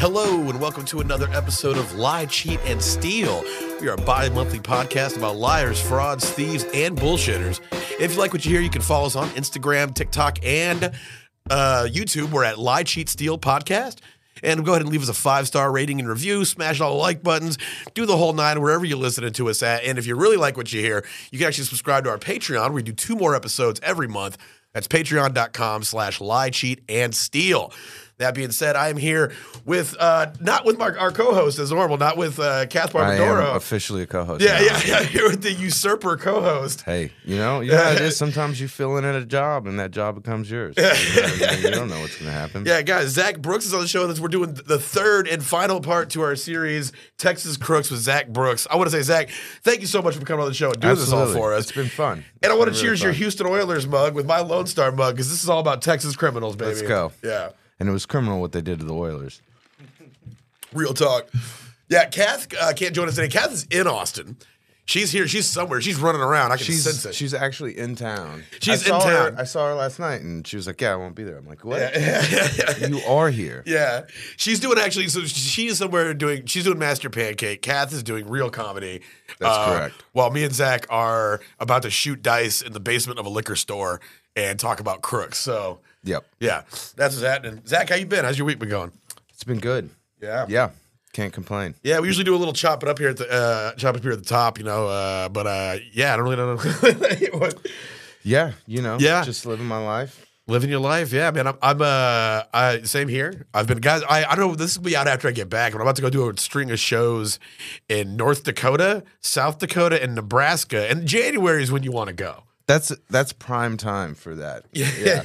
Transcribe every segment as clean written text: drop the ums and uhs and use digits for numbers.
Hello, and welcome to another episode of Lie, Cheat, and Steal. We are a bi-monthly podcast about liars, frauds, thieves, and bullshitters. If you like what you hear, you can follow us on Instagram, TikTok, and YouTube. We're at Lie, Cheat, Steal Podcast. And go ahead and leave us a 5-star rating and review. Smash all the like buttons. Do the whole nine wherever you're listening to us at. And if you really like what you hear, you can actually subscribe to our Patreon, where we do 2 more episodes every month. That's patreon.com/lie, cheat, and steal. That being said, I am here with, not with our co-host as normal, not with Kath Barbadoro. I am officially a co-host. Yeah. Here with the usurper co-host. Hey, you know it is. Sometimes you fill in at a job and that job becomes yours. You don't know what's going to happen. Yeah, guys, Zach Brooks is on the show. We're doing the third and final part to our series, Texas Crooks with Zach Brooks. I want to say, Zach, thank you so much for coming on the show and doing this all for us. It's been fun. And I want to cheers your Houston Oilers mug with my Lone Star mug, because this is all about Texas criminals, baby. Let's go. Yeah. And it was criminal what they did to the Oilers. Real talk. Yeah, Kath can't join us today. Kath is in Austin. She's here. She's somewhere. She's running around. I can sense it. She's actually in town. She's in town. I saw her last night, and she was like, "Yeah, I won't be there." I'm like, "What? Yeah. You are here." Yeah, she's doing actually. So she's somewhere doing. She's doing Master Pancake. Kath is doing real comedy. That's correct. While me and Zach are about to shoot dice in the basement of a liquor store and talk about crooks. So. Yep. Yeah, that's what's happening. Zach, how you been? How's your week been going? It's been good. Yeah. Yeah. Can't complain. Yeah, we usually do a little chop it up here at the top, you know. But yeah, I don't really know. Yeah, Yeah. just living my life. Living your life, yeah, man. I'm same here. I've been, guys. I don't know. This will be out after I get back. But I'm about to go do a string of shows in North Dakota, South Dakota, and Nebraska. And January is when you want to go. That's prime time for that. Yeah.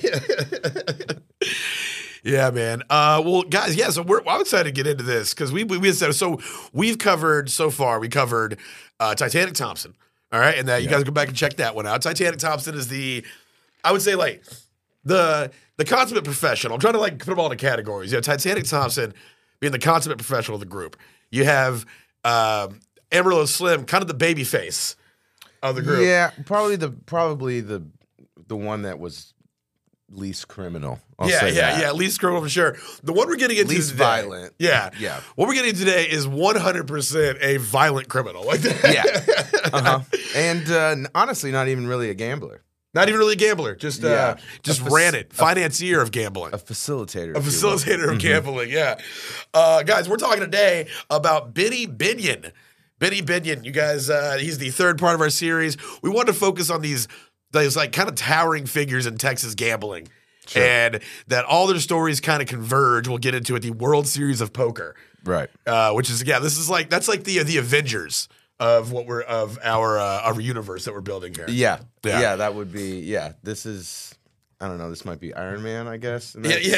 Yeah, man. Well, guys, yeah. So I'm excited to get into this because we said so. We've covered so far. We covered Titanic Thompson. All right, and you guys go back and check that one out. Titanic Thompson is I would say like the consummate professional. I'm trying to like put them all into categories. Titanic Thompson being the consummate professional of the group. You have Amarillo Slim, kind of the baby face of the group. Yeah, probably the one that was least criminal. Yeah, least criminal for sure. The one we're getting into least today, violent. Yeah. What we're getting into today is 100% a violent criminal. Like that. Yeah. And honestly, not even really a gambler. Not even really a gambler. Just ran it. Financier of gambling. A facilitator. A facilitator of gambling. Yeah. Guys, we're talking today about Benny Binion. Benny Binion, you guys, he's the third part of our series. We wanted to focus on these like kind of towering figures in Texas gambling. Sure. And that all their stories kind of converge. We'll get into it. The World Series of Poker. Right. Which is, that's like the Avengers of our universe that we're building here. Yeah, that would be, this is, I don't know, this might be Iron Man, I guess. In that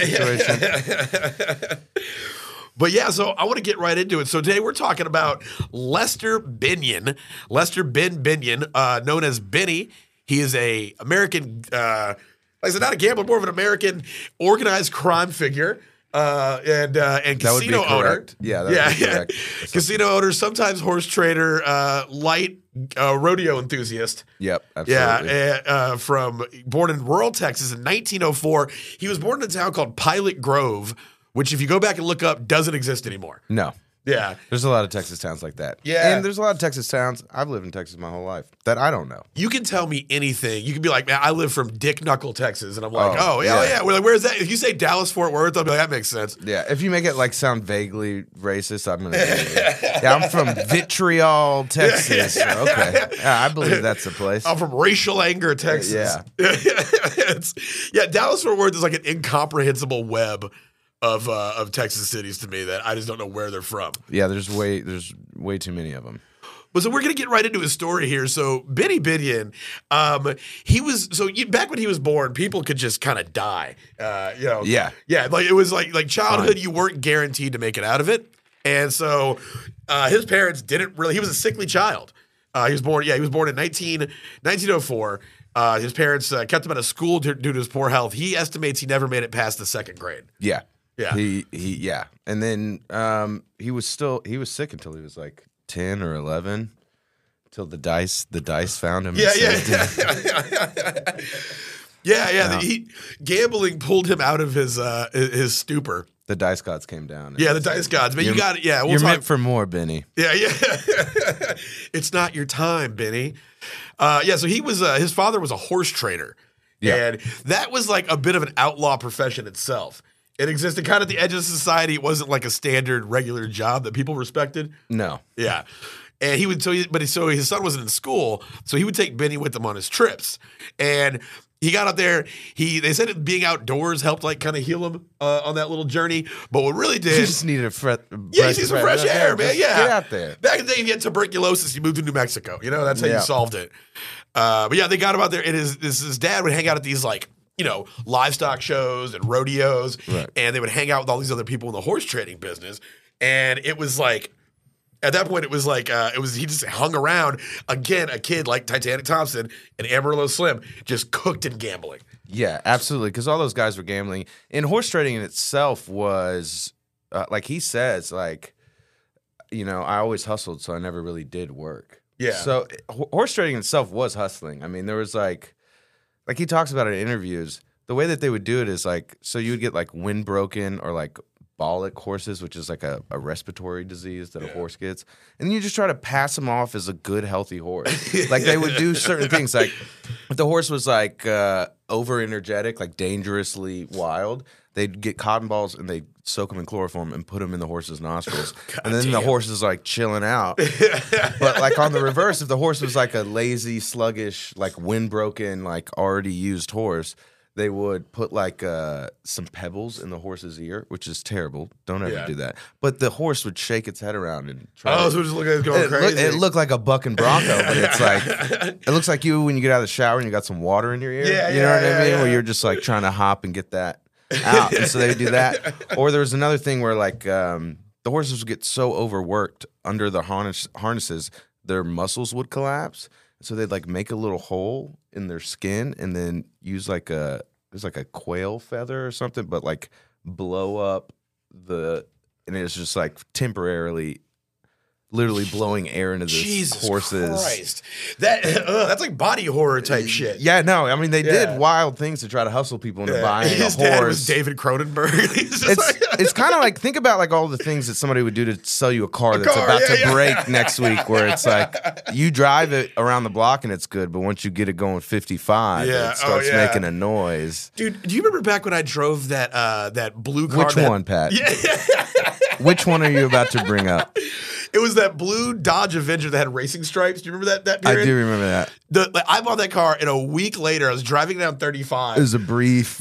situation. But yeah, so I want to get right into it. So today we're talking about Lester Binion, Lester Ben Binion, known as Benny. He is a American, like I said, not a gambler, more of an American organized crime figure. And casino owner. Yeah, that would be correct. Casino owner, sometimes horse trader, light rodeo enthusiast. Yep, absolutely. Yeah, born in rural Texas in 1904. He was born in a town called Pilot Grove, which if you go back and look up, doesn't exist anymore. No. Yeah. There's a lot of Texas towns like that. Yeah. And there's a lot of Texas towns, I've lived in Texas my whole life, that I don't know. You can tell me anything. You can be like, man, I live from Dick Knuckle, Texas. And I'm like, yeah. We're like, where's that? If you say Dallas, Fort Worth, I'll be like, that makes sense. Yeah. If you make it like sound vaguely racist, I'm going to Yeah, I'm from Vitriol, Texas. Okay. Yeah, I believe that's the place. I'm from Racial Anger, Texas. Yeah. Dallas, Fort Worth is like an incomprehensible web of Texas cities to me that I just don't know where they're from. Yeah, there's way too many of them. But so we're gonna get right into his story here. So Benny Binion, back when he was born, people could just kind of die. Yeah. Like it was like childhood. You weren't guaranteed to make it out of it, and so his parents didn't really. He was a sickly child. He was born in 1904. His parents kept him out of school due to his poor health. He estimates he never made it past the 2nd grade. Yeah. Yeah. He and then he was sick until he was like 10 or 11, till the dice found him. Yeah. Gambling pulled him out of his stupor. The dice gods came down. Yeah, the dice gods. But you got it. Yeah, You're meant for more, Benny. Yeah. It's not your time, Benny. So he was. His father was a horse trader, and that was like a bit of an outlaw profession itself. It existed kind of at the edge of society. It wasn't like a standard, regular job that people respected. No. Yeah. And he would, so his son wasn't in school, so he would take Benny with him on his trips. And he got out there. They said being outdoors helped like kind of heal him on that little journey. But what really did, you just needed you need some fresh air, man. Yeah, get out there. Back in the day, you get tuberculosis, you moved to New Mexico. You know, that's how you solved it. But yeah, they got him out there, and his dad would hang out at these like, you know, livestock shows and rodeos, and they would hang out with all these other people in the horse trading business. And it was like, at that point, it was like, he just hung around. Again, a kid like Titanic Thompson and Amarillo Slim just cooked in gambling. Yeah, absolutely. Because all those guys were gambling. And horse trading in itself was, like he says, like, you know, I always hustled, so I never really did work. Yeah. So horse trading itself was hustling. I mean, there was like he talks about it in interviews. The way that they would do it is like, so you would get like wind broken or like Bollock horses, which is like a respiratory disease that a horse gets. And you just try to pass them off as a good, healthy horse. Like they would do certain things. Like if the horse was like over energetic, like dangerously wild, they'd get cotton balls and they'd soak them in chloroform and put them in the horse's nostrils. And then the horse is like chilling out. But like on the reverse, if the horse was like a lazy, sluggish, like wind broken, like already used horse, they would put like some pebbles in the horse's ear, which is terrible. Don't ever do that. But the horse would shake its head around and try. So just look at it going crazy. It looked like a bucking bronco, but it's like it looks like you when you get out of the shower and you got some water in your ear. You know what I mean? Where you're just like trying to hop and get that out. And so they would do that. Or there was another thing where like the horses would get so overworked under the harnesses, their muscles would collapse. So they'd like make a little hole in their skin and then use like there's like a quail feather or something, but like blow up and it's just like temporarily, literally blowing air into this horses. Christ. That's like body horror type shit. Yeah, no, I mean they did wild things to try to hustle people into buying His a horse. dad was David Cronenberg. It's kind of like, think about like all the things that somebody would do to sell you a car that's about to break next week, where it's like you drive it around the block and it's good, but once you get it going 55, it starts making a noise. Dude, do you remember back when I drove that blue car? Which one, Pat? Which one are you about to bring up? It was that blue Dodge Avenger that had racing stripes. Do you remember that period? I do remember that. I bought that car, and a week later, I was driving down 35. It was a brief,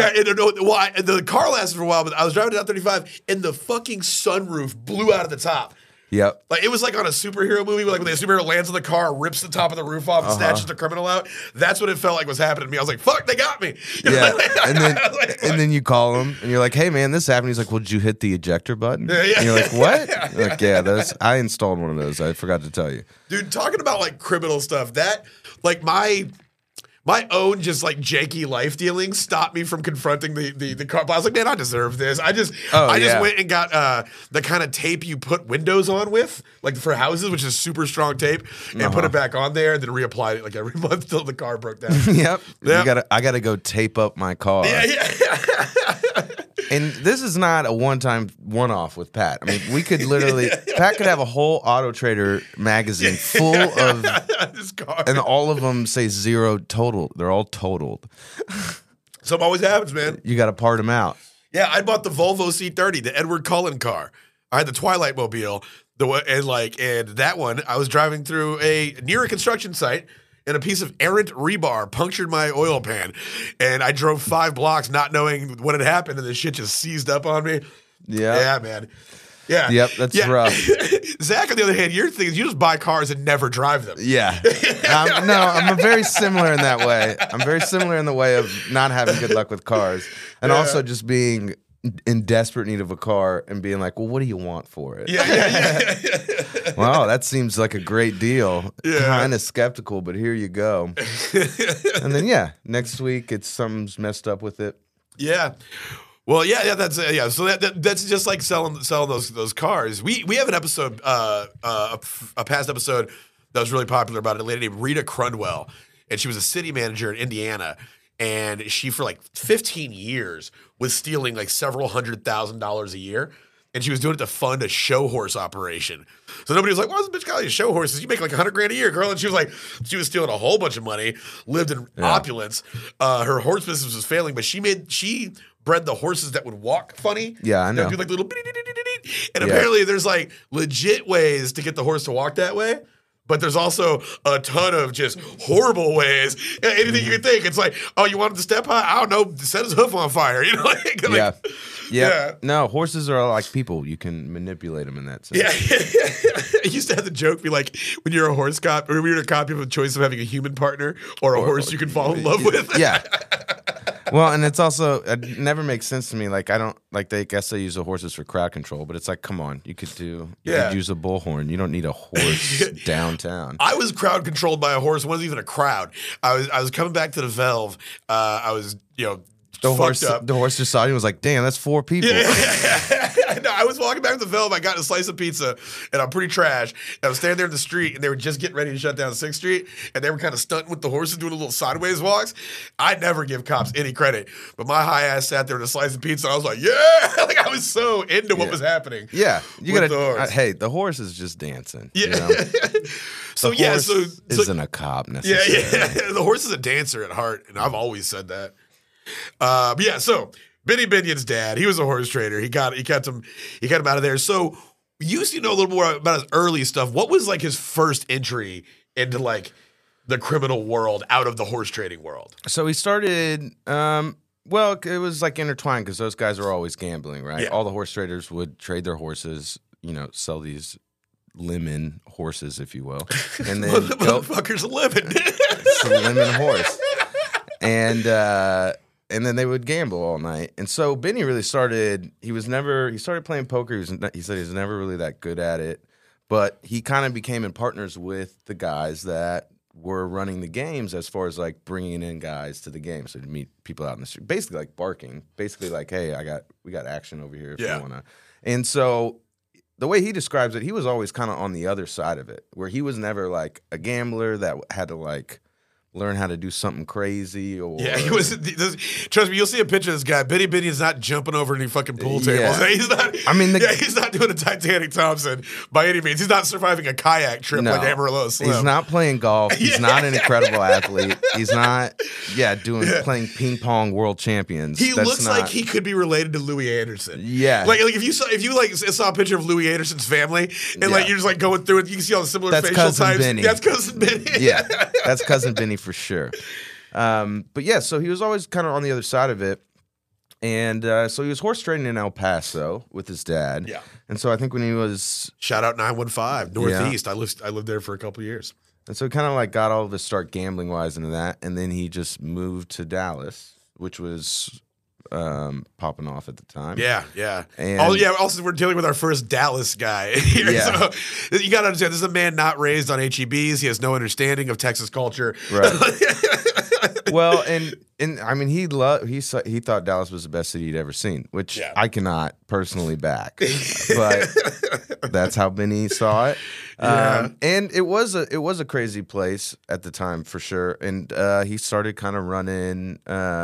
the car lasted for a while, but I was driving down 35, and the fucking sunroof blew out of the top. Yep. Like it was like on a superhero movie, like when the superhero lands on the car, rips the top of the roof off, and snatches the criminal out. That's what it felt like was happening to me. I was like, "Fuck, they got me!" Yeah. and then you call him, and you're like, "Hey, man, this happened." He's like, "Well, did you hit the ejector button?" And you're like, "What?" You're like, "Yeah, I installed one of those. I forgot to tell you." Dude, talking about like criminal stuff, that like my own just like janky life dealings stopped me from confronting the car. I was like, man, I deserve this. I just went and got the kind of tape you put windows on with, like for houses, which is super strong tape, and put it back on there, and then reapplied it like every month till the car broke down. Yep. I gotta go tape up my car. And this is not a one-off with Pat. I mean, we could literally Pat could have a whole Auto Trader magazine full of this car, and all of them say zero total. They're all totaled. Something always happens, man. You got to part them out. Yeah, I bought the Volvo C30, the Edward Cullen car. I had the Twilight Mobile, and that one I was driving through near a construction site. And a piece of errant rebar punctured my oil pan. And I drove 5 blocks not knowing what had happened, and the shit just seized up on me. Yeah. Yeah, man. Yeah. Yep, that's rough. Zach, on the other hand, your thing is you just buy cars and never drive them. Yeah. I'm very similar in that way. I'm very similar in the way of not having good luck with cars. And also just being in desperate need of a car and being like, well, what do you want for it? Yeah. Wow, that seems like a great deal. Yeah. Kind of skeptical, but here you go. And then, next week something's messed up with it. Yeah. Well, that's So that's just like selling those cars. We have an episode, a past episode that was really popular about a lady named Rita Crundwell, and she was a city manager in Indiana. and she for like 15 years was stealing like several $100,000 a year. And she was doing it to fund a show horse operation. So nobody was like, why does this bitch got these show horses? You make like $100,000 a year, girl. And she was like, she was stealing a whole bunch of money, lived in opulence. Her horse business was failing, but she bred the horses that would walk funny. Yeah, I know. That would do like little and apparently there's like legit ways to get the horse to walk that way. But there's also a ton of just horrible ways. Anything you can think. It's like, oh, you want him to step high? I don't know. Set his hoof on fire. You know? Yeah. No, horses are like people. You can manipulate them in that sense. Yeah. I used to have the joke be like, when you're a horse cop, or when you're a cop, you have a choice of having a human partner or a horse you can fall in love with. Yeah. Well, and it's also, it never makes sense to me. Like, I don't, like, they guess they use the horses for crowd control, but it's like, come on, you could use a bullhorn. You don't need a horse downtown. I was crowd controlled by a horse. It wasn't even a crowd. I was coming back to the Velve. I was, the fucked horse just saw you and was like, damn, that's 4 people. No, I was walking back to the Velve. I got a slice of pizza, and I'm pretty trash. And I was standing there in the street, and they were just getting ready to shut down 6th Street, and they were kind of stunting with the horses, doing a little sideways walks. I never give cops any credit, but my high ass sat there with a slice of pizza, and I was like, yeah! Like, I was so into what was happening. Yeah. You gotta, hey, the horse is just dancing. Yeah. You know? So isn't a cop necessarily. Yeah. The horse is a dancer at heart, and I've always said that. So Benny Binion's dad, he was a horse trader. He kept him out of there. So you used to know a little more about his early stuff. What was like his first entry into like the criminal world out of the horse trading world? So he started, well, it was like intertwined because those guys are always gambling, right? Yeah. All the horse traders would trade their horses, sell these lemon horses, if you will. And then motherfucker's a lemon. It's a lemon horse. And then they would gamble all night. And so Benny really started, he started playing poker. He said he was never really that good at it, but he kind of became in partners with the guys that were running the games as far as like bringing in guys to the game. So to meet people out in the street, basically like barking, basically like, hey, we got action over here if you want to. And so the way he describes it, he was always kind of on the other side of it, where he was never like a gambler that had to like learn how to do something crazy. He was. Trust me, you'll see a picture of this guy. Benny Binion's not jumping over any fucking pool tables. Yeah. He's not. I mean, he's not doing a Titanic Thompson by any means. He's not surviving a kayak trip like Amarillo Slim. He's not playing golf. He's not an incredible athlete. He's not. Playing ping pong world champions. He looks like he could be related to Louis Anderson. Yeah, like if you saw a picture of Louis Anderson's family and like you're just like going through it, you can see all the similar facial types. Benny. That's cousin Benny. Yeah, that's cousin Benny for sure. But yeah, so he was always kind of on the other side of it. And so he was horse trading in El Paso with his dad. Yeah. And so I think when he was... Shout out 915, Northeast. Yeah. I lived there for a couple of years. And so he kind of like got all of his start gambling-wise into that. And then he just moved to Dallas, which was popping off at the time. Yeah. And also, we're dealing with our first Dallas guy here. Yeah. So you got to understand, this is a man not raised on HEBs. He has no understanding of Texas culture. Right. Well, and I mean, he thought Dallas was the best city he'd ever seen, which I cannot personally back, but that's how Benny saw it. Yeah. And it was a crazy place at the time for sure. And he started kind of running.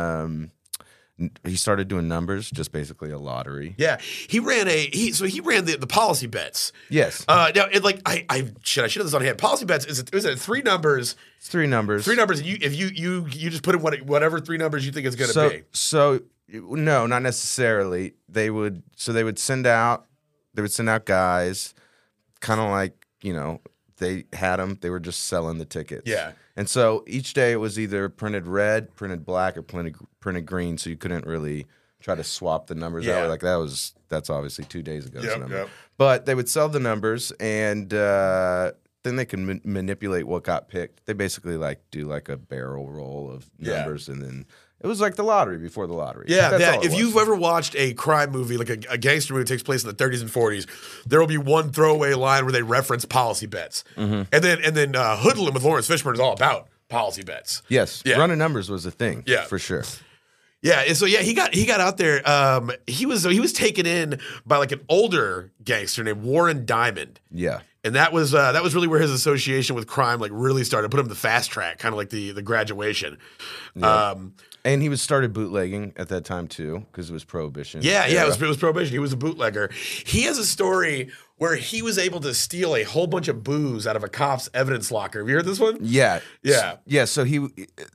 He started doing numbers, just basically a lottery. Yeah, he ran the policy bets. Yes. Now, I should have this on hand. Policy bets is it 3 numbers? It's 3 numbers. 3 numbers. And you just put in whatever 3 numbers you think it's going to be. So no, not necessarily. They would send out guys, kind of like they had them. They were just selling the tickets. Yeah. And so each day it was either printed red, printed black, or printed green. So you couldn't really try to swap the numbers out. Like that's obviously 2 days ago. Yep. But they would sell the numbers, and then they can manipulate what got picked. They basically do like a barrel roll of numbers, and then it was like the lottery before the lottery. Yeah. If you've ever watched a crime movie, like a gangster movie that takes place in the 30s and 40s, there will be one throwaway line where they reference policy bets. Mm-hmm. And then Hoodlum with Lawrence Fishburne is all about policy bets. Yes. Yeah. Running numbers was a thing. Yeah. For sure. Yeah, and so he got out there. He was taken in by like an older gangster named Warren Diamond. Yeah. And that was really where his association with crime like really started. Put him in the fast track, kind of like the graduation. Yeah. And he started bootlegging at that time too, because it was Prohibition. Yeah, it was Prohibition. He was a bootlegger. He has a story where he was able to steal a whole bunch of booze out of a cop's evidence locker. Have you heard this one? Yeah. Yeah. Yeah. So he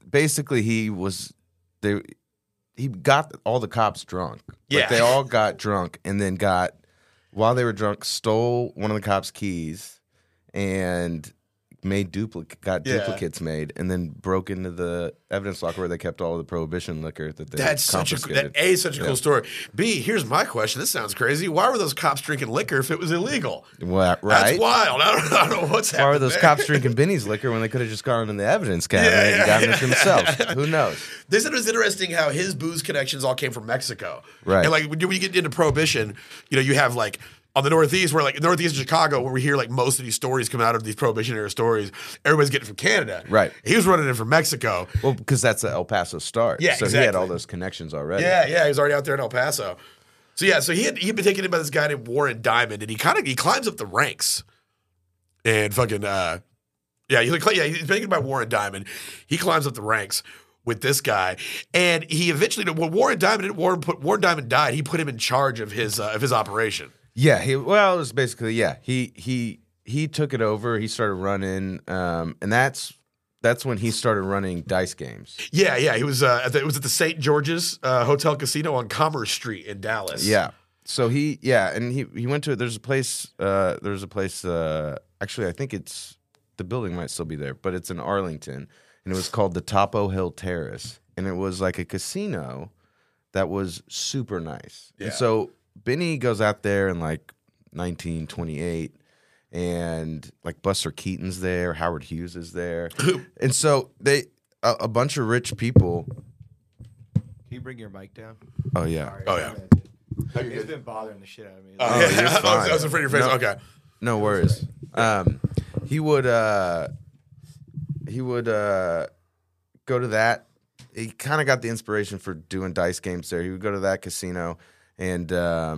got all the cops drunk. Yeah. Like they all got drunk and then while they were drunk, stole one of the cops' keys and made duplicates made, and then broke into the evidence locker where they kept all the Prohibition liquor that they confiscated. Such a cool story. B, here's my question. This sounds crazy. Why were those cops drinking liquor if it was illegal? Right? That's wild. I don't know what's happening. Why were those cops drinking Benny's liquor when they could have just gone in the evidence cabinet and gotten it themselves? Who knows? They said it was interesting how his booze connections all came from Mexico. Right. And like when you get into Prohibition, you have like on the Northeast, where like Northeast of Chicago, where we hear like most of these stories come out of these Prohibition era stories, everybody's getting from Canada. Right. He was running in from Mexico. Well, because that's the El Paso start. Yeah, so exactly. he had all those connections already. Yeah, he was already out there in El Paso. So he'd been taken in by this guy named Warren Diamond, and he climbs up the ranks, and fucking he's taken by Warren Diamond. He climbs up the ranks with this guy, and he eventually, when Warren Diamond died, he put him in charge of his operation. Yeah, it was basically he took it over. He started running, and that's when he started running dice games. Yeah, he was at the St. George's Hotel Casino on Commerce Street in Dallas. Yeah, so he went to there's a place actually I think it's the building might still be there, but it's in Arlington, and it was called the Topo Hill Terrace, and it was like a casino that was super nice. Yeah. And so Benny goes out there in like 1928, and like Buster Keaton's there, Howard Hughes is there, and so a bunch of rich people. Can you bring your mic down? Oh yeah, Sorry. Oh, yeah. It's been bothering the shit out of me. you're fine. I was afraid of your face. No. Okay. No worries. He would go to that. He kind of got the inspiration for doing dice games there. He would go to that casino, and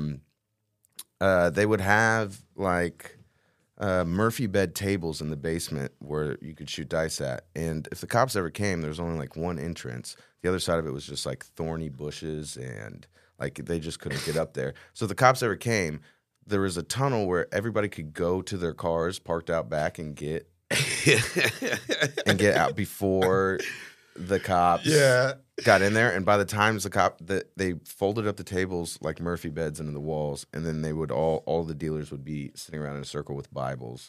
they would have like Murphy bed tables in the basement where you could shoot dice at. And if the cops ever came, there was only like one entrance. The other side of it was just like thorny bushes, and like they just couldn't get up there. So if the cops ever came, there was a tunnel where everybody could go to their cars parked out back and get out before the cops got in there. And by the time they folded up the tables like Murphy beds into the walls, and then they would all the dealers would be sitting around in a circle with Bibles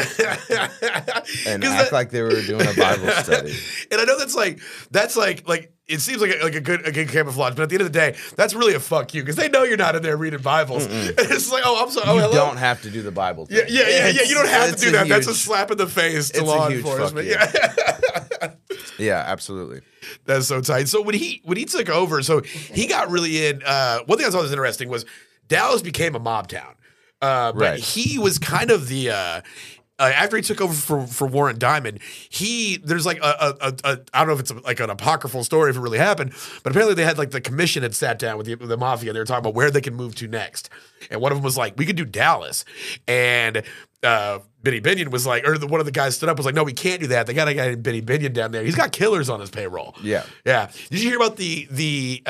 and act like they were doing a Bible study. And I know that's like it seems like a good camouflage, but at the end of the day, that's really a fuck you because they know you're not in there reading Bibles. And it's like, oh, I'm sorry. You hello? don't have to do the Bible thing. Yeah. You don't have to do that. That's a slap in the face to law enforcement. Yeah, absolutely. That's so tight. So when he took over, so he got really in. One thing I thought was interesting was Dallas became a mob town, but he was kind of the. After he took over for Warren Diamond, there's like I don't know if it's like an apocryphal story if it really happened, but apparently they had like the commission had sat down with the mafia and they were talking about where they can move to next, and one of them was like, we could do Dallas, and Benny Binion was like, or one of the guys stood up was like, no, we can't do that. They got a guy named Benny Binion down there. He's got killers on his payroll. Yeah. Did you hear about the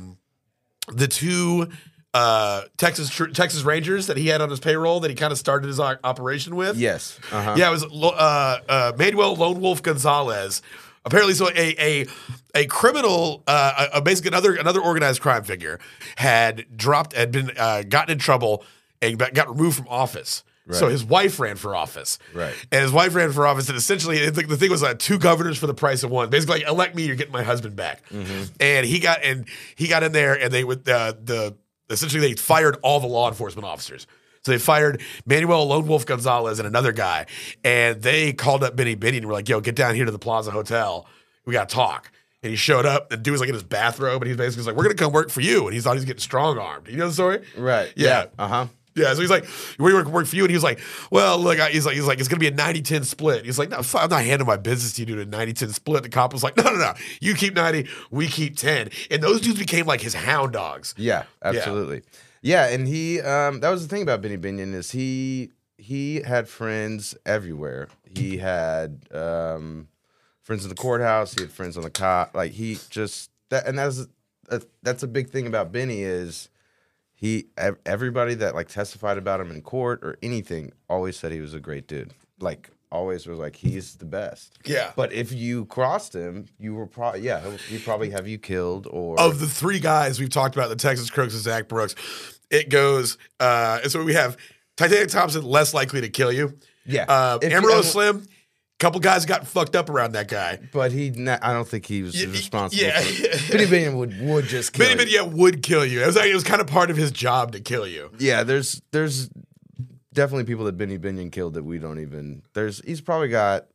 two Texas Rangers that he had on his payroll that he kind of started his operation with? Yes. Uh-huh. Yeah, it was Manuel Lone Wolf Gonzalez. Apparently, so a criminal, basically another organized crime figure had been gotten in trouble and got removed from office. Right. So his wife ran for office. Right. And his wife ran for office, and essentially the thing was two governors for the price of one. Basically, like, elect me, you're getting my husband back. Mm-hmm. And he got in there, and they would essentially they fired all the law enforcement officers. So they fired Manuel Lone Wolf Gonzalez and another guy, and they called up Benny Binion and were like, "Yo, get down here to the Plaza Hotel. We got to talk." And he showed up. The dude was like in his bathrobe, and he's basically like, "We're gonna come work for you." And he thought he was getting strong armed. You know the story? Right. Yeah. Uh-huh. Yeah, so he's like, "We work for you," and he was like, "Well, look," he's like, "It's gonna be a 90-10 split." He's like, "No, I'm not handing my business to you to a 90-10 split." The cop was like, "No, you keep 90, we keep 10," and those dudes became like his hound dogs. Yeah, absolutely. Yeah, and he that was the thing about Benny Binion is he he had friends everywhere. He had friends in the courthouse. He had friends on the cop. Like he just that, and that's a big thing about Benny is everybody that like testified about him in court or anything always said he was a great dude. Like always was like he's the best. Yeah. But if you crossed him, you were probably he'd probably have you killed or Of the three guys we've talked about, the Texas Crooks and Zach Brooks, it goes. And so we have Titanic Thompson less likely to kill you. Yeah. Amarillo Slim. Couple guys got fucked up around that guy. But I don't think he was responsible. Yeah. Benny Binion would just kill Benny Binion would kill you. It was kind of part of his job to kill you. Yeah, there's definitely people that Benny Binion killed that we don't even. He's probably got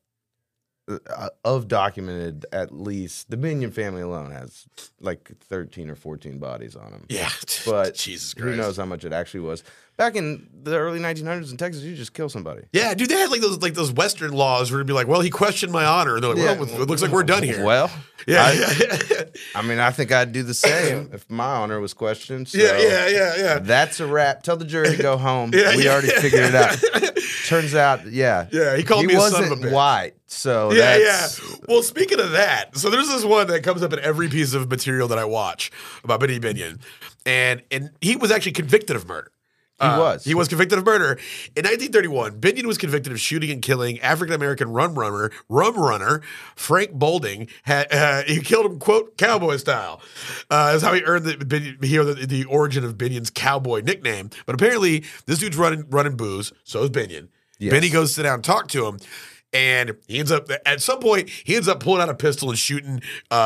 of documented at least the Binion family alone has like 13 or 14 bodies on him. Yeah, but Jesus Christ, who knows how much it actually was. Back in the early 1900s in Texas, you just kill somebody. Yeah, dude, they had like those Western laws where it'd be like, well, he questioned my honor, and they're like, well, it looks like we're done here. Well, yeah, I mean, I think I'd do the same if my honor was questioned. So yeah. That's a wrap. Tell the jury to go home. We already figured it out. Turns out, he called me a son of a bitch. He wasn't white, so yeah. Well, speaking of that, so there's this one that comes up in every piece of material that I watch about Benny Binion, and he was actually convicted of murder. He was convicted of murder. In 1931, Binion was convicted of shooting and killing African-American rum runner Frank Bolding. He killed him, quote, cowboy style. That's how he earned the origin of Binion's cowboy nickname. But apparently, this dude's running booze, so is Binion. Yes. Benny goes to sit down and talk to him. And he ends up, at some point, pulling out a pistol and shooting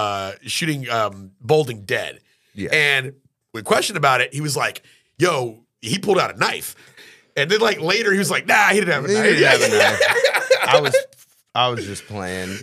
Bolding dead. Yeah. And when questioned about it, he was like, yo, he pulled out a knife. And then like later he was like, nah, he didn't have a knife. He didn't have a knife. I was just playing.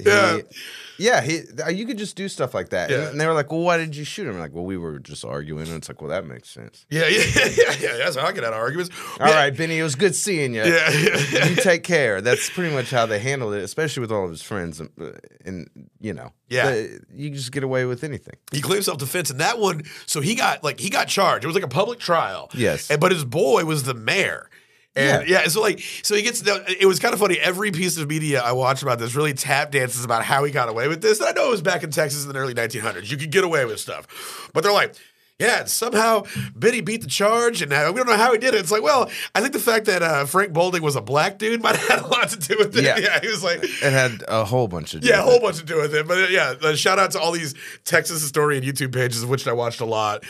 You could just do stuff like that. Yeah. And they were like, well, why did you shoot him? I'm like, well, we were just arguing. And it's like, well, that makes sense. Yeah. That's how I get out of arguments. All right, Benny, it was good seeing you. Yeah. You take care. That's pretty much how they handled it, especially with all of his friends. And you know, you just get away with anything. He claimed self-defense. And that one, so he got charged. It was like a public trial. Yes. But his boy was the mayor. And so he gets, it was kind of funny. Every piece of media I watched about this really tap dances about how he got away with this. And I know it was back in Texas in the early 1900s. You could get away with stuff. But they're like, yeah, somehow Benny beat the charge, and we don't know how he did it. It's like, well, I think the fact that Frank Bolding was a black dude might have had a lot to do with it. Yeah, he was like, it had a whole bunch to do. Yeah, a whole bunch to do with it. But shout out to all these Texas historian YouTube pages, of which I watched a lot.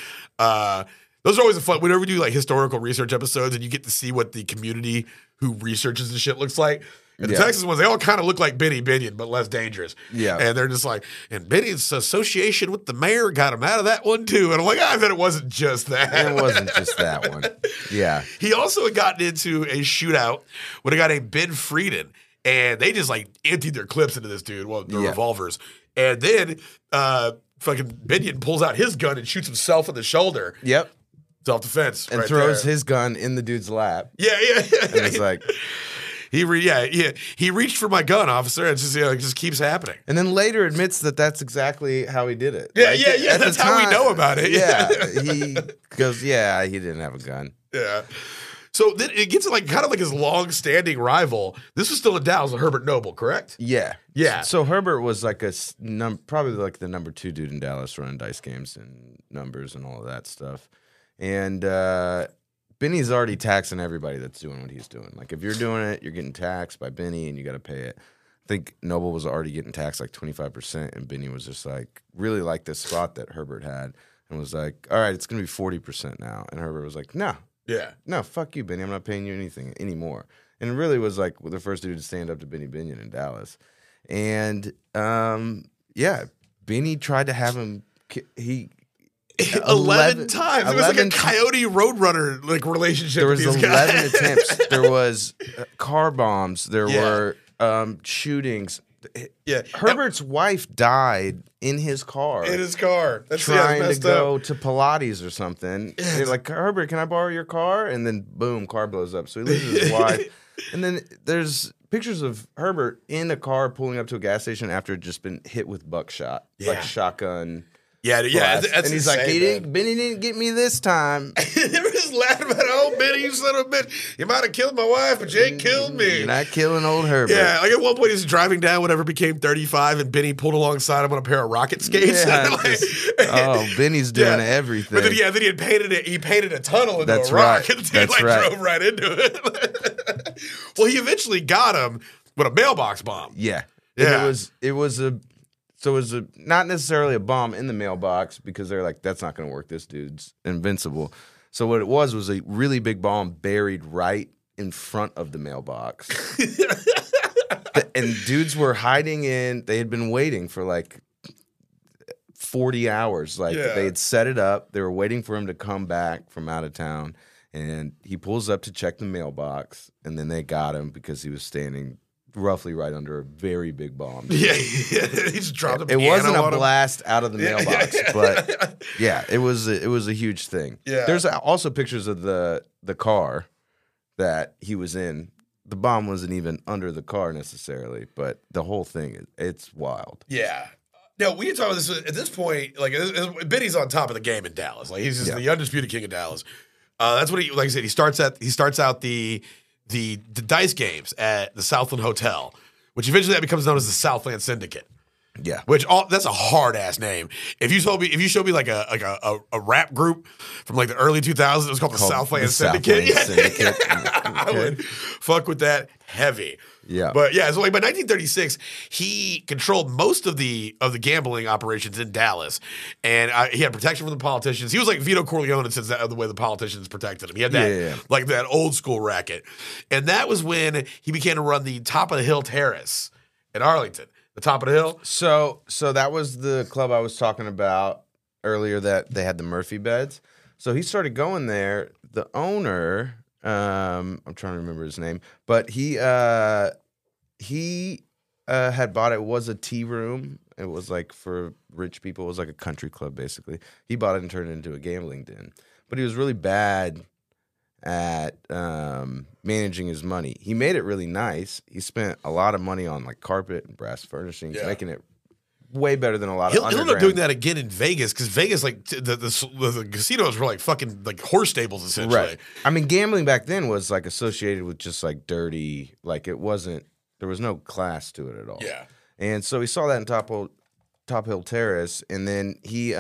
Those are always fun. Whenever we do like historical research episodes, and you get to see what the community who researches the shit looks like. And the Texas ones, they all kind of look like Benny Binion, but less dangerous. Yeah. And they're just like, and Binion's association with the mayor got him out of that one too. And I'm like, I bet it wasn't just that. It wasn't just that one. Yeah. He also had gotten into a shootout with a guy named Ben Frieden. And they just like emptied their clips into this dude, revolvers. And then fucking Binion pulls out his gun and shoots himself in the shoulder. Yep. Self-defense. And throws his gun in the dude's lap. Yeah. And it's like... He reached for my gun, officer, and it just keeps happening. And then later admits that that's exactly how he did it. Yeah. That's how we know about it. Yeah, he goes, he didn't have a gun. Yeah. So then it gets like kind of like his long-standing rival. This was still in Dallas, Herbert Noble, correct? Yeah. Yeah. So Herbert was like probably like the number 2 dude in Dallas running dice games and numbers and all of that stuff. And Benny's already taxing everybody that's doing what he's doing. Like, if you're doing it, you're getting taxed by Benny, and you got to pay it. I think Noble was already getting taxed like 25%, and Benny was just like, really like this spot that Herbert had, and was like, all right, it's going to be 40% now. And Herbert was like, no. Yeah. No, fuck you, Benny. I'm not paying you anything anymore. And it really was like the first dude to stand up to Benny Binion in Dallas. And, Benny tried to have him, 11 times. It was like a Coyote Roadrunner like relationship. There was with these 11 guys. attempts. There was car bombs. There were shootings. Yeah, Herbert's wife died in his car. That's trying to go up. to Pilates or something. They're like, Herbert, can I borrow your car? And then boom, car blows up. So he loses his wife. And then there's pictures of Herbert in a car pulling up to a gas station after it just been hit with buckshot, like shotgun. Yeah, blast. that's and he's insane, like, Benny didn't get me this time. They were just laughing about, oh, Benny, you son of a bitch. You might have killed my wife, but you ain't killed me. You're not killing old Herbert. Yeah, like at one point he's driving down whatever became 35, and Benny pulled alongside him on a pair of rocket skates. Yeah, Benny's doing everything. But then, then he painted a tunnel into That's a rock, right. and the dude drove right into it. Well, he eventually got him with a mailbox bomb. Yeah. Yeah. And it was not necessarily a bomb in the mailbox because they're like, that's not going to work. This dude's invincible. So what it was a really big bomb buried right in front of the mailbox. And dudes were hiding in. They had been waiting for like 40 hours. Like they had set it up. They were waiting for him to come back from out of town. And he pulls up to check the mailbox. And then they got him because he was standing roughly right under a very big bomb. Yeah, he just dropped a piano. It wasn't a blast out of the mailbox, but yeah, it was a huge thing. Yeah. There's also pictures of the car that he was in. The bomb wasn't even under the car necessarily, but the whole thing, it's wild. Yeah. Now, we can talk about this at this point. Like, Benny's on top of the game in Dallas. Like, he's just the undisputed king of Dallas. That's what like I said. He starts out the dice games at the Southland Hotel, which eventually that becomes known as the Southland Syndicate. Yeah, that's a hard ass name. If you showed me like a rap group from like the early 2000s, it was called the Southland Syndicate. Syndicate. I would fuck with that heavy. Yeah, but yeah, so like by 1936, he controlled most of the gambling operations in Dallas, and he had protection from the politicians. He was like Vito Corleone in the way the politicians protected him. He had that like that old school racket, and that was when he began to run the Top of the Hill Terrace in Arlington. The Top of the Hill. So that was the club I was talking about earlier that they had the Murphy beds. So he started going there. The owner, I'm trying to remember his name, but he had bought it. Was a tea room. It was like for rich people. It was like a country club basically. He bought it and turned it into a gambling den. But he was really bad at managing his money. He made it really nice. He spent a lot of money on like carpet and brass furnishings, making it way better than a lot of He'll underground. end up doing that again in Vegas because Vegas, like the casinos were like fucking like horse stables essentially. Right. I mean, gambling back then was like associated with just like dirty. Like it wasn't. There was no class to it at all. Yeah. And so he saw that in Top Hill Terrace, and then he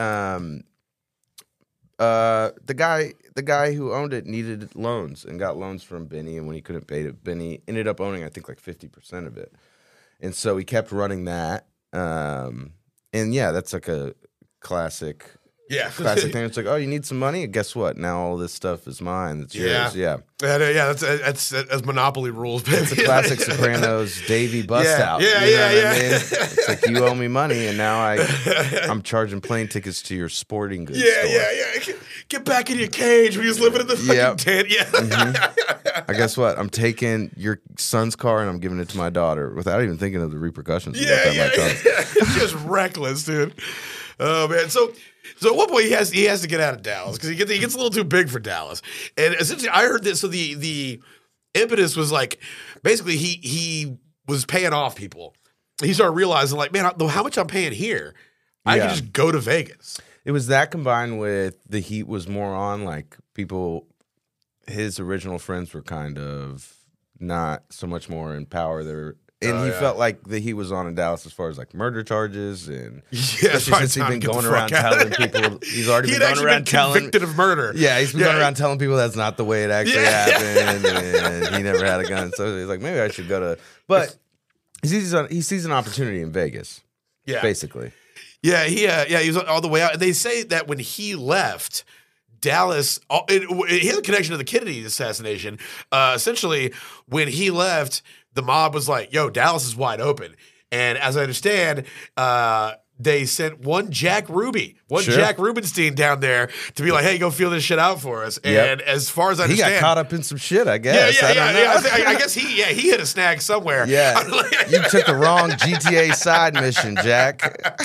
the guy who owned it needed loans and got loans from Benny, and when he couldn't pay it, Benny ended up owning I think like 50% of it, and so he kept running that. And yeah, that's like a classic thing. It's like, oh, you need some money? Guess what? Now all this stuff is mine. It's yours. Yeah. That's monopoly rules. It's a classic Sopranos Davey bust out. Yeah. I mean? It's like you owe me money, and now I'm charging plane tickets to your sporting goods store. Yeah. Get back in your cage when he was living in the fucking tent. Yeah. Mm-hmm. I guess what? I'm taking your son's car and I'm giving it to my daughter without even thinking of the repercussions. It's just reckless, dude. Oh man. So at one point he has to get out of Dallas because he gets a little too big for Dallas. And essentially I heard this. So the impetus was like basically he was paying off people. He started realizing like, man, how much I'm paying here, I can just go to Vegas. It was that combined with the heat was more on, like people, his original friends were kind of not so much more in power. He felt like the heat was on in Dallas as far as like murder charges and especially since he'd been going around telling people he's already been going around convicted of murder. Yeah, he's been going around telling people that's not the way it actually happened, and he never had a gun. So he's like, maybe I should go to. But he sees an opportunity in Vegas. Yeah, basically. Yeah, he was all the way out. And they say that when he left Dallas, he has a connection to the Kennedy assassination. Essentially, when he left, the mob was like, yo, Dallas is wide open. And as I understand, they sent one Jack Rubenstein down there to be like, hey, go feel this shit out for us. And as far as I understand, he got caught up in some shit, I guess. I guess he hit a snag somewhere. Yeah, you took the wrong GTA side mission, Jack.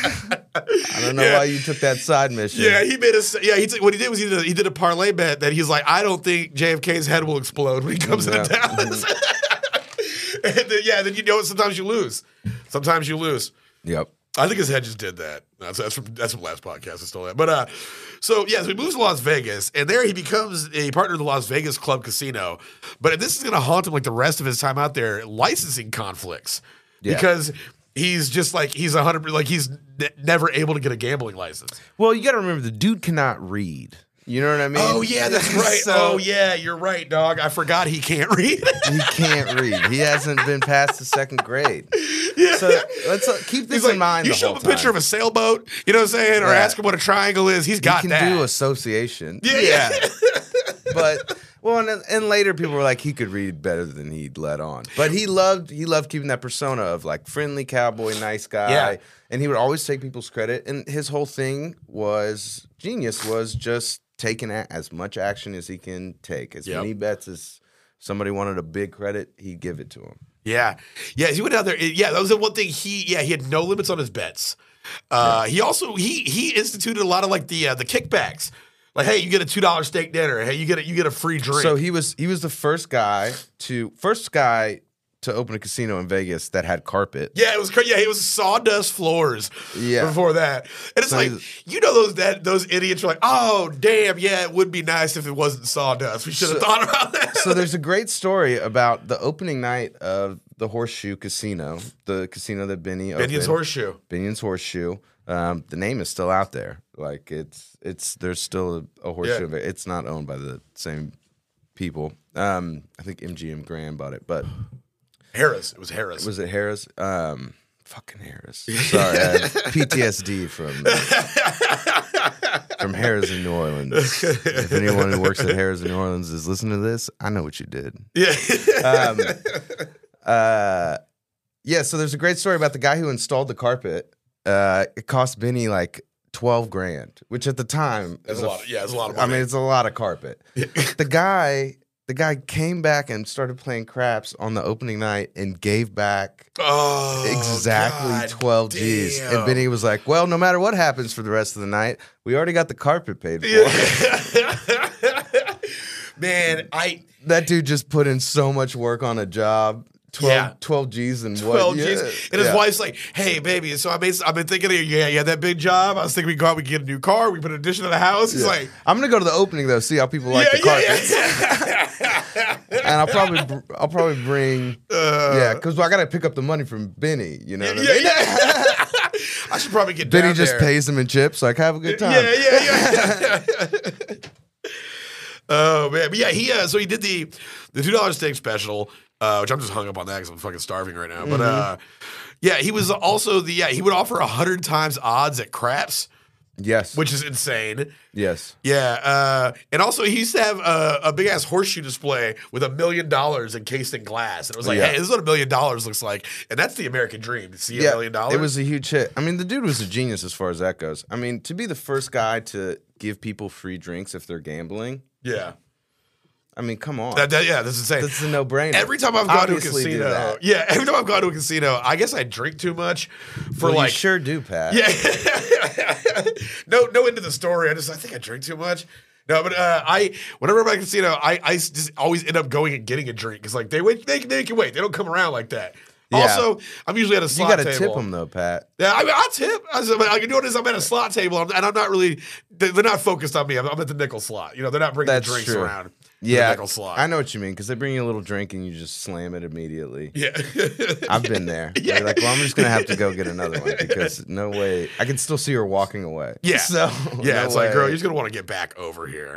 I don't know why you took that side mission. Yeah, what he did was he did a parlay bet that he's like, I don't think JFK's head will explode when he comes into Dallas. And then, then sometimes you lose. Yep. I think his head just did that. That's from last podcast. I stole that. But so he moves to Las Vegas, and there he becomes a partner of the Las Vegas Club Casino. But this is going to haunt him like the rest of his time out there. Licensing conflicts because he's just like he's 100 like he's never able to get a gambling license. Well, you got to remember the dude cannot read. You know what I mean? Oh, yeah, that's right. So, you're right, dog. I forgot he can't read. He can't read. He hasn't been past the second grade. Yeah. So let's keep this in mind. You the show whole him a picture time. of a sailboat, you know what I'm saying? Or ask him what a triangle is. He's got that. He can do association. Yeah. But and later people were like he could read better than he'd let on. But he loved keeping that persona of like friendly cowboy, nice guy. Yeah. And he would always take people's credit. And his whole thing was just taking as much action as he can take. As many bets as somebody wanted a big credit, he'd give it to him. Yeah. He went out there. Yeah, that was the one thing he had no limits on his bets. He also he instituted a lot of like the kickbacks. Like, hey, you get a $2 steak dinner. Hey, you get a free drink. So he was the first guy to open a casino in Vegas that had carpet. Yeah, it was crazy. Yeah, it was sawdust floors. Yeah. Before that, and it's So like those idiots are like, oh damn, yeah, it would be nice if it wasn't sawdust. We should have thought about that. So there's a great story about the opening night of the Horseshoe Casino, the casino that Benny opened. Binion's Horseshoe. Binion's Horseshoe. The name is still out there. Like there's still a horseshoe. Yeah. It's not owned by the same people. I think MGM Grand bought it, but Harris. It was Harris. was it Harris? Fucking Harris. Sorry, I have PTSD from Harris in New Orleans. If anyone who works at Harris in New Orleans is listening to this, I know what you did. Yeah. So there's a great story about the guy who installed the carpet. It cost Benny like $12,000, which at the time It's a lot of money. I mean, it's a lot of carpet. The guy came back and started playing craps on the opening night and gave back exactly God 12 G's. damn. And Benny was like, well, no matter what happens for the rest of the night, we already got the carpet paid for. Man, That dude just put in so much work on a job. 12 G's and 12 what? G's. And his wife's like, hey, baby, so I've been thinking, that big job. I was thinking we could get a new car. We put an addition to the house. He's like, I'm going to go to the opening, though, see how people like the carpets. And I'll probably bring, because I got to pick up the money from Benny, you know what I mean? I should probably get Benny down just there. pays him in chips, like, have a good time. Yeah. Oh, man. But yeah, so he did the $2 steak special, which I'm just hung up on that because I'm fucking starving right now. But he was also he would offer 100 times odds at craps. Yes. Which is insane. Yes. Yeah. And also, he used to have a big ass horseshoe display with $1 million encased in glass. And it was like, hey, this is what $1 million looks like. And that's the American dream to see $1 million. It was a huge hit. I mean, the dude was a genius as far as that goes. I mean, to be the first guy to give people free drinks if they're gambling. Yeah. I mean, come on. That's insane. That's a no-brainer. Every time I've gone to a Obviously do casino, that. every time I've gone to a casino, I guess I drink too much for Well, like. you sure do, Pat. Yeah. No end to the story. I think I drink too much. No, but whenever I'm at a casino, I just always end up going and getting a drink because like they can wait. They don't come around like that. Yeah. Also, I'm usually at a slot table. You got to tip them though, Pat. Yeah, I mean, I'll tip. I can do it as I'm at a slot table, and I'm not really. They're not focused on me. I'm at the nickel slot. You know, they're not bringing That's the drinks true. around. Yeah, the nickel slot. I know what you mean because they bring you a little drink and you just slam it immediately. Yeah, I've been there. Yeah. You're like, well, I'm just gonna have to go get another one because no way. I can still see her walking away. Yeah, so yeah. no It's like, way. girl, you're just gonna want to get back over here.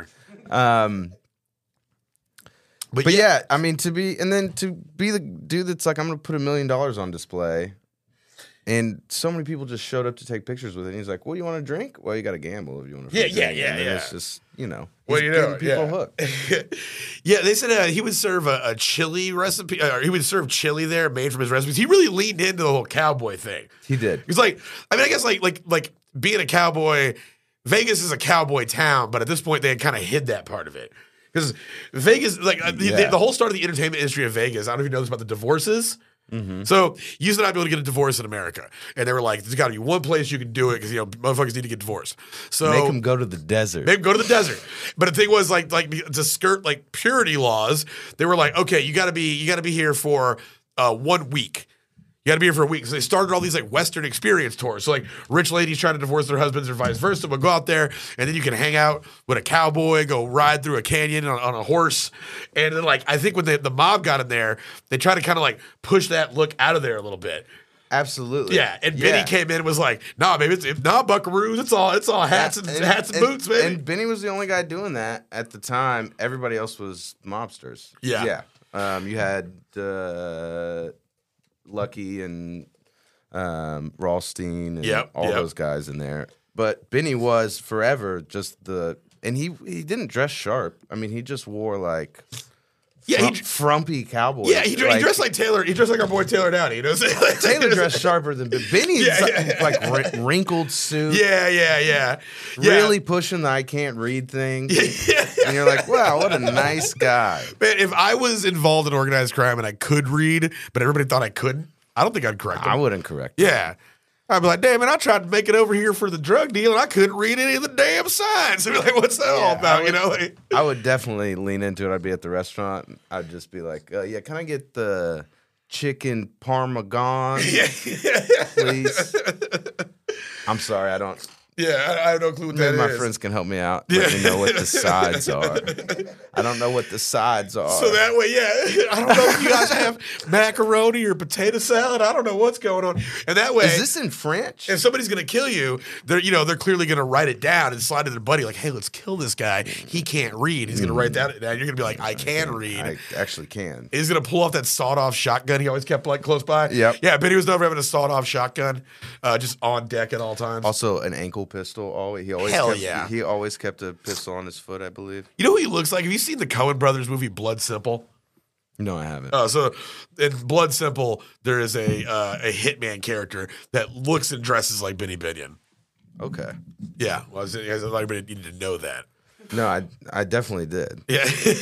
But yeah, I mean, to be the dude that's like, I'm gonna put $1 million on display, and so many people just showed up to take pictures with it. And he's like, "What do you want to drink? Well, you got to gamble if you want to." Yeah. It's just What he's do you getting know? people Yeah. hooked. Yeah, they said he would serve a chili recipe, or he would serve chili there made from his recipes. He really leaned into the whole cowboy thing. He did. He's like, I mean, I guess like being a cowboy, Vegas is a cowboy town, but at this point they had kind of hid that part of it. Because Vegas, like the whole start of the entertainment industry of Vegas, I don't know if you know this about the divorces. Mm-hmm. So you used to not be able to get a divorce in America. And they were like, there's got to be one place you can do it because, motherfuckers need to get divorced. So Make them go to the desert. They go to the desert. But the thing was like to skirt like purity laws, they were like, okay, you gotta be here for 1 week. You got to be here for a week. So they started all these like Western experience tours. So like rich ladies trying to divorce their husbands or vice versa, but go out there and then you can hang out with a cowboy, go ride through a canyon on a horse. And then like I think when the mob got in there, they tried to kind of like push that look out of there a little bit. Absolutely. Yeah, and Benny came in and was like, "Nah, baby, buckaroos. It's all hats and boots, baby." And Benny was the only guy doing that at the time. Everybody else was mobsters. Yeah. You had Lucky and Rothstein and all those guys in there. But Benny was forever just and he didn't dress sharp. I mean, he just wore like frumpy cowboy. Yeah, he dressed like Taylor. He dressed like our boy Taylor Downey. You know what I'm saying? Taylor dressed sharper than Benny. Like wrinkled suit. Yeah. Really pushing the I can't read thing. And you're like, wow, what a nice guy. Man, if I was involved in organized crime and I could read, but everybody thought I couldn't, I don't think I'd correct them. I wouldn't correct them. Yeah. I'd be like, damn, man, I tried to make it over here for the drug deal and I couldn't read any of the damn signs. I'd be like, what's that all about? I would definitely lean into it. I'd be at the restaurant. I'd just be like, yeah, can I get the chicken parmesan, please? I'm sorry, I don't. Yeah, I have no clue what that is. Maybe my friends can help me out. Let me know what the sides are. I don't know what the sides are. So that way, I don't know if you guys have macaroni or potato salad. I don't know what's going on. And that way, is this in French? If somebody's going to kill you, they're clearly going to write it down and slide to their buddy like, hey, let's kill this guy. He can't read. He's going to write that down. You're going to be like, I can read. I actually can. He's going to pull off that sawed-off shotgun he always kept like close by. Yep. Yeah, Benny was never having a sawed-off shotgun, just on deck at all times. Also, an ankle pistol. He always kept a pistol on his foot, I believe. You know who he looks like? Have you seen the Coen Brothers movie Blood Simple? No, I haven't. So in Blood Simple, there is a hitman character that looks and dresses like Benny Binion. Okay. Yeah. Well, I thought everybody needed to know that. No, I definitely did. Yeah.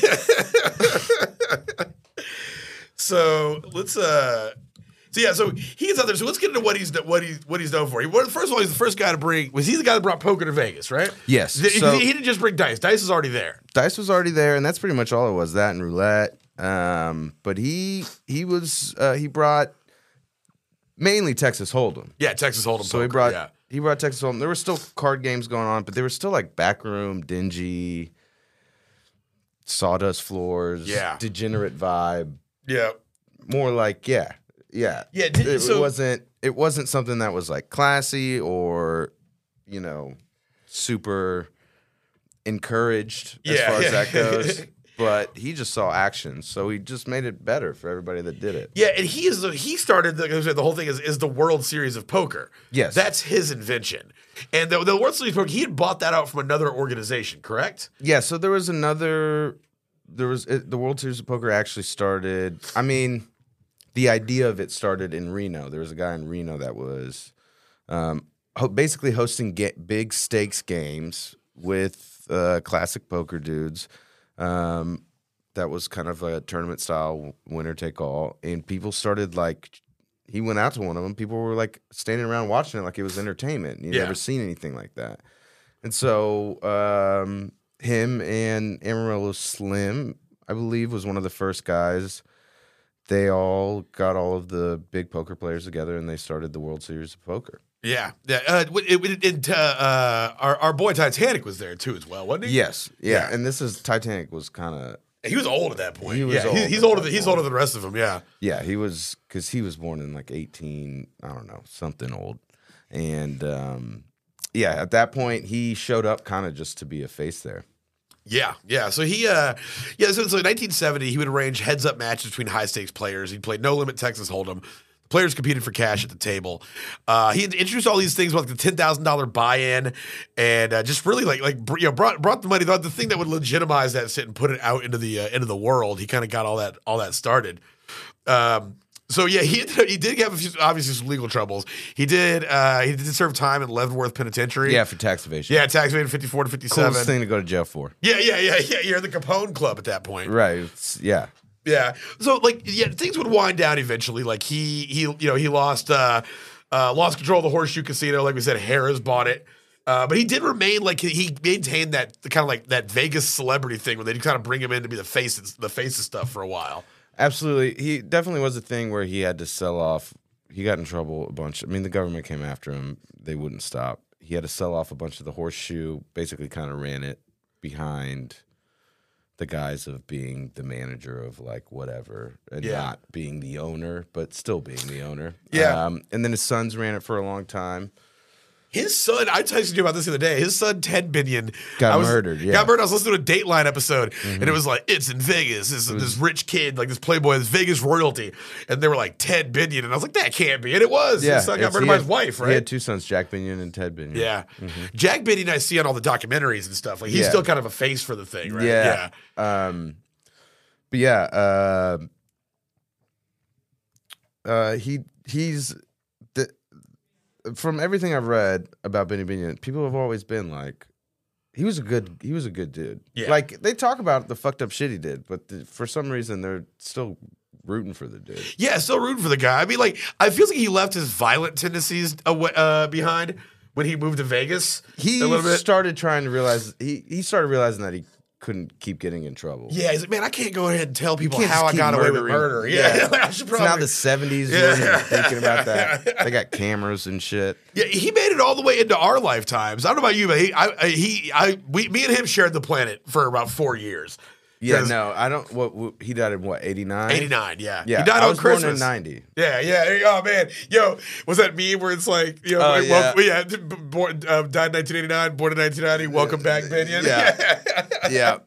So let's So he gets out there. So let's get into what he's known for. First of all, he's the first guy to bring. Was he the guy that brought poker to Vegas? Right. Yes. He didn't just bring dice. Dice was already there. Dice was already there, and that's pretty much all it was. That and roulette. But he brought mainly Texas Hold'em. Yeah, Texas Hold'em. So poker, he brought Texas Hold'em. There were still card games going on, but they were still like backroom, dingy, sawdust floors. Yeah. Degenerate vibe. Yeah. More like Yeah. It wasn't something that was like classy or, super encouraged as far as that goes. But he just saw action, so he just made it better for everybody that did it. Yeah, and he started the whole thing is the World Series of Poker. Yes, that's his invention. And the World Series of Poker, he had bought that out from another organization, correct? Yeah. So the World Series of Poker actually started. I mean, the idea of it started in Reno. There was a guy in Reno that was basically hosting big stakes games with classic poker dudes. That was kind of a tournament style, winner take all, and people started like. He went out to one of them. People were like standing around watching it like it was entertainment. You'd never seen anything like that, and so him and Amarillo Slim, I believe, was one of the first guys. They all got all of the big poker players together, and they started the World Series of Poker. Yeah. Our boy Titanic was there too, as well, wasn't he? Yes, yeah. And Titanic was kind of. He was old at that point. He was old. He's older than the rest of them. Yeah. Yeah, he was because he was born in like 18. I don't know, something old, and at that point he showed up kind of just to be a face there. Yeah. So so in 1970, he would arrange heads-up matches between high-stakes players. He played No Limit Texas Hold'em. Players competed for cash at the table. He introduced all these things like the $10,000 buy-in, and just really brought the money. The thing that would legitimize that sit and put it out into the world. He kind of got all that started. He did have obviously some legal troubles. He did serve time in Leavenworth Penitentiary. Yeah, for tax evasion. Yeah, tax evasion 54 to 57. Coolest thing to go to jail for. Yeah. You're in the Capone Club at that point. Right. Yeah. Yeah. So things would wind down eventually. Like he lost control of the Horseshoe Casino. Like we said, Harrah's bought it. But he did remain he maintained that kind of like that Vegas celebrity thing where they kind of bring him in to be the face of stuff for a while. Absolutely. He definitely was a thing where he had to sell off he got in trouble a bunch. I mean, the government came after him. They wouldn't stop. He had to sell off a bunch of the horseshoe, basically kind of ran it behind the guise of being the manager of like whatever and not being the owner, but still being the owner. Yeah. And then his sons ran it for a long time. His son, I texted you about this the other day. His son, Ted Binion, Got murdered. Yeah. Got murdered. I was listening to a Dateline episode, and it was like, it's in Vegas. This rich kid, like this playboy, this Vegas royalty. And they were like, Ted Binion. And I was like, that can't be. And it was. Yeah, his son got murdered by his wife, right? He had two sons, Jack Binion and Ted Binion. Yeah. Jack Binion, I see on all the documentaries and stuff. Like, he's still kind of a face for the thing, right? Yeah. But yeah, he's from everything I've read about Benny Binion, people have always been like, he was a good dude. Yeah. Like they talk about the fucked up shit he did, but for some reason they're still rooting for the dude. Yeah, still rooting for the guy. I mean, like, I feel like he left his violent tendencies behind when he moved to Vegas. He a little bit. started trying to realize he started realizing that he couldn't keep getting in trouble. Yeah, he's like, man, I can't go ahead and tell people can't how just I keep got away with murdering. murder. Yeah, I should It's probably. now the 70s. You weren't even thinking about that. They got cameras and shit. Yeah, he made it all the way into our lifetimes. I don't know about you, but me and him shared the planet for about 4 years. Yeah, no, I don't. What he died in what 89? 89, yeah. Yeah, He died I on was Christmas. born in 90. Yeah. Oh man, yo, was that meme where it's like, you know, Oh, yeah. died in 1989, born in 1990. Welcome back, Binion. Yeah.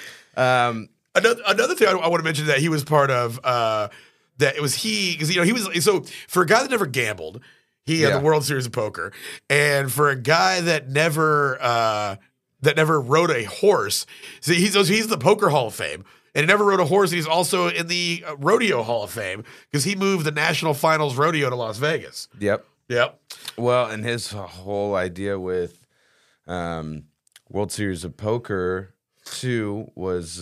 Another thing I want to mention that he was part of, that it was because he was so for a guy that never gambled, he had the World Series of Poker, and for a guy that never rode a horse, so he's the Poker Hall of Fame. And he never rode a horse. He's also in the Rodeo Hall of Fame because he moved the National Finals Rodeo to Las Vegas. Yep. Yep. Well, and his whole idea with World Series of Poker too was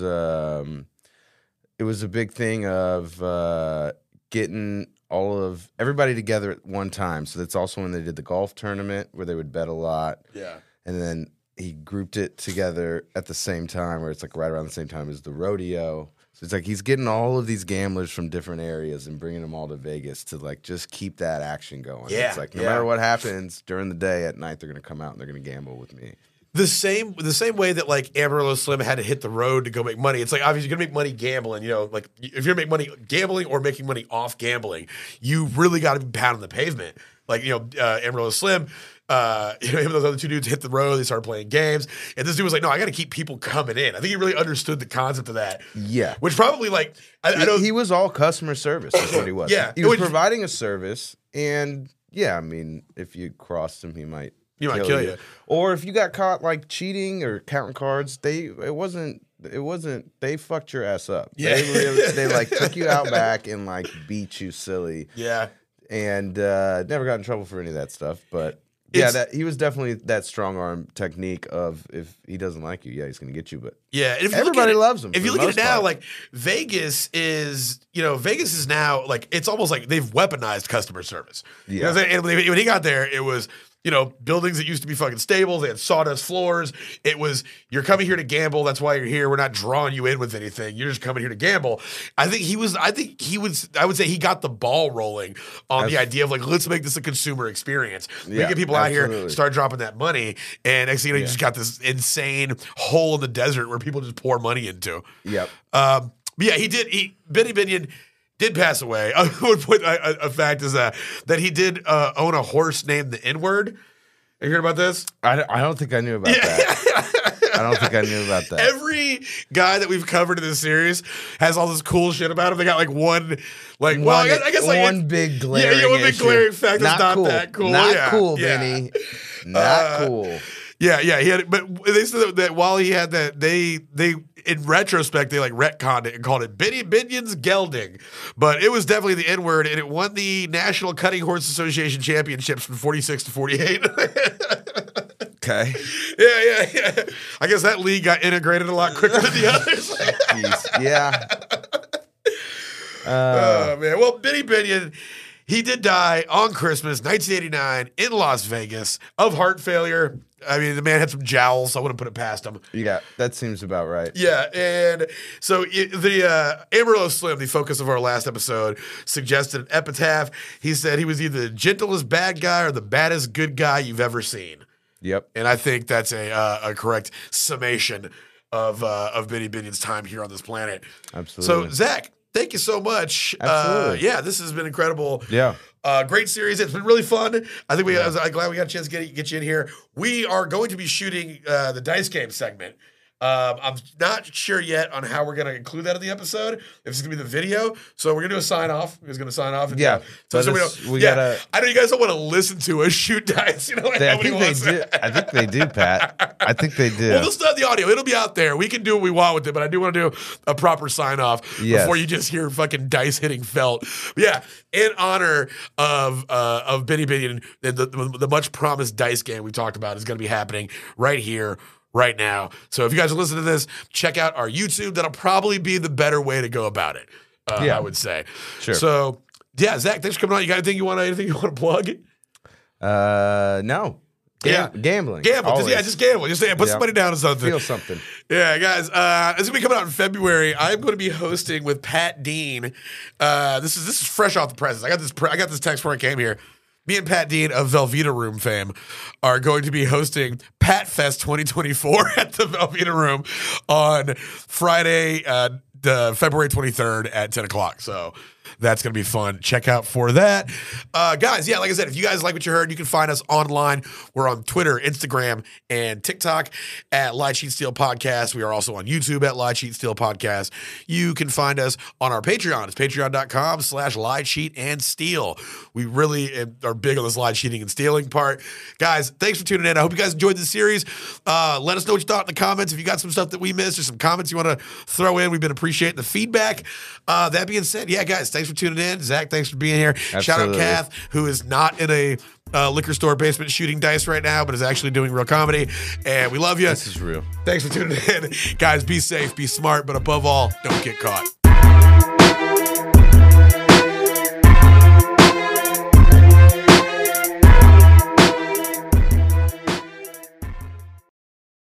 it was a big thing of getting everybody together at one time. So that's also when they did the golf tournament where they would bet a lot. Yeah. And then he grouped it together at the same time, where it's like right around the same time as the rodeo. So it's like he's getting all of these gamblers from different areas and bringing them all to Vegas to like just keep that action going. Yeah, It's like no matter what happens during the day, at night they're going to come out and they're going to gamble with me. The same way that like Amarillo Slim had to hit the road to go make money. It's like obviously you're gonna make money gambling. You know, like if you're gonna make money gambling or making money off gambling, you really got to be pounding the pavement. Like Amarillo Slim. Him and those other two dudes hit the road. They started playing games, and this dude was like, "No, I got to keep people coming in." I think he really understood the concept of that. Yeah, which probably like I know he was all customer service. That's what he was. Yeah, he was providing a service, and yeah, I mean, if you crossed him, he might kill you. Or if you got caught like cheating or counting cards, they fucked your ass up. Yeah, they like took you out back and like beat you silly. Yeah, and never got in trouble for any of that stuff, but. Yeah, he was definitely that strong arm technique of if he doesn't like you, he's going to get you. But yeah, and if everybody loves him. If you look at it now, like Vegas is now like it's almost like they've weaponized customer service. Yeah, you know what I'm saying? And when he got there, it was buildings that used to be fucking stables. They had sawdust floors. It was, you're coming here to gamble. That's why you're here. We're not drawing you in with anything. You're just coming here to gamble. I would say he got the ball rolling on the idea of like, let's make this a consumer experience. We get people out here, start dropping that money. And next thing you just got this insane hole in the desert where people just pour money into. Yep. But yeah, Benny Binion did pass away. One point, a fact is that he did own a horse named the N-word. Have you heard about this? I don't think I knew about that. I don't think I knew about that. Every guy that we've covered in this series has all this cool shit about him. They got like one big glaring fact that's not cool. that cool. Not cool, Benny. Not cool. Yeah. He had, but they said that while he had that, they in retrospect they like retconned it and called it Benny Binion's gelding, but it was definitely the N-word, and it won the National Cutting Horse Association championships from 46 to 48. Okay. Yeah. I guess that league got integrated a lot quicker than the others. Jeez. Yeah. Oh man. Well, Benny Binion. He did die on Christmas, 1989, in Las Vegas of heart failure. I mean, the man had some jowls, so I wouldn't put it past him. Yeah, that seems about right. Yeah, and so the Amarillo Slim, the focus of our last episode, suggested an epitaph. He said he was either the gentlest bad guy or the baddest good guy you've ever seen. Yep. And I think that's a correct summation of Benny Binion's time here on this planet. Absolutely. So, Zach, thank you so much. Absolutely. Yeah, this has been incredible. Yeah. Great series. It's been really fun. I think I'm glad we got a chance to get you in here. We are going to be shooting the dice game segment. I'm not sure yet on how we're going to include that in the episode. If it's going to be the video, so we're going to do a sign off. Who's going to sign off? And, Yeah. we gotta. I know you guys don't want to listen to us shoot dice. You know, like I think they do. I think they do, Pat. I think they do. Well, they'll still have the audio. It'll be out there. We can do what we want with it, but I do want to do a proper sign off before you just hear fucking dice hitting felt. But yeah, in honor of Benny Binion, the much promised dice game we talked about is going to be happening right here, right now. So if you guys are listening to this, check out our YouTube. That'll probably be the better way to go about it. I would say. Sure. So yeah, Zach, thanks for coming on. You got anything you want to plug? No. Gambling. Gamble. Just gamble. Just put somebody down on something. Feel something. Yeah, guys. It's gonna be coming out in February. I'm going to be hosting with Pat Dean. This is fresh off the presses. I got this text before I came here. Me and Pat Dean of Velveeta Room fame are going to be hosting Pat Fest 2024 at the Velveeta Room on Friday, February 23rd at 10 o'clock. So that's going to be fun. Check out for that. Guys, yeah, like I said, if you guys like what you heard, you can find us online. We're on Twitter, Instagram, and TikTok at Lie Cheat Steal Podcast. We are also on YouTube at Lie Cheat Steal Podcast. You can find us on our Patreon. It's patreon.com/Lie Cheat and Steal. We really are big on this lie cheating and stealing part. Guys, thanks for tuning in. I hope you guys enjoyed the series. Let us know what you thought in the comments. If you got some stuff that we missed or some comments you want to throw in, we've been appreciating the feedback. That being said, yeah, guys, thanks for tuning in. Zach, thanks for being here. Absolutely. Shout out Kath, who is not in a liquor store basement shooting dice right now, but is actually doing real comedy. And we love you. This is real. Thanks for tuning in. Guys, be safe, be smart, but above all, don't get caught.